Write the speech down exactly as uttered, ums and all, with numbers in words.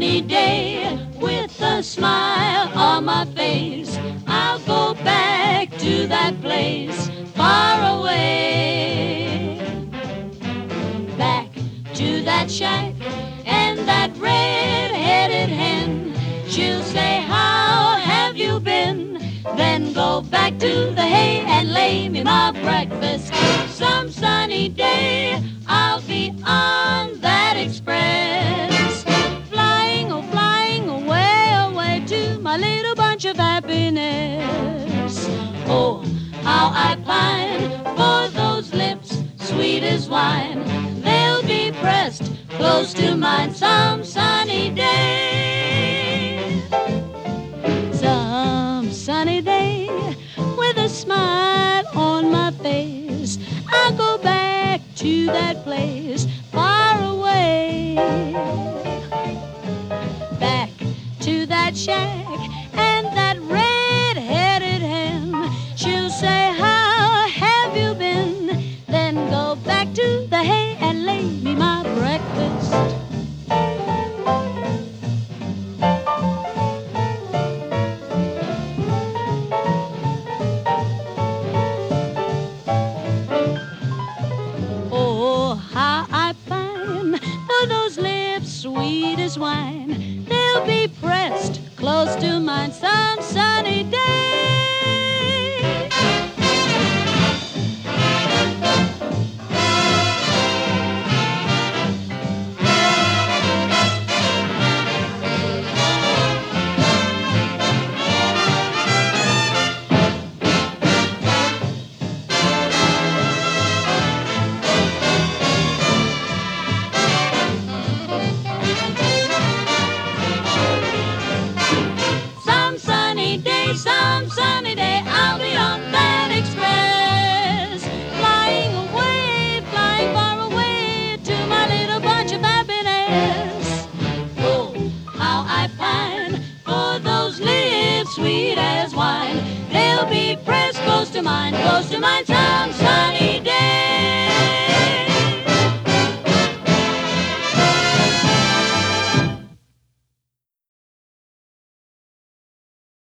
sunny day with a smile on my face. I'll go back to that place far away. Back to that shack and that red-headed hen. She'll say, how have you been? Then go back to the hay and lay me my breakfast. Some sunny day I'll be on that express, flying, oh flying away, away to my little bunch of happiness. Oh, how I pine for those lips, sweet as wine. They'll be pressed close to mine.